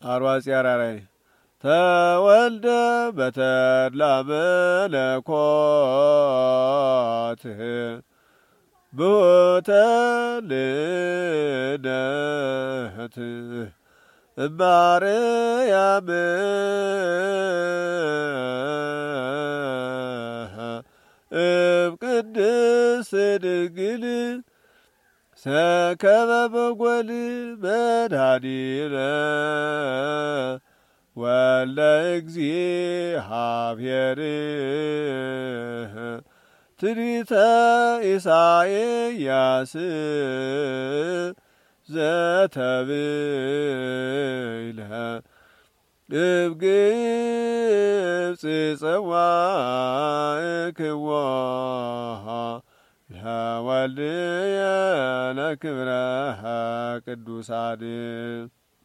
አርዋጽ ያራራይ ተወልደ በተድላ መለኮት ብሆተ ልደት እማርያም ቅድስት ድንግል ሰከበ በጎል መድኃኒነ ወልደ እግዚአብሔር ትንቢተ ኢሳይያስ ዘተብይለ እምግብጽ ጸዋዕክዋ ለወልድየ ለክብረ ቅዱሳን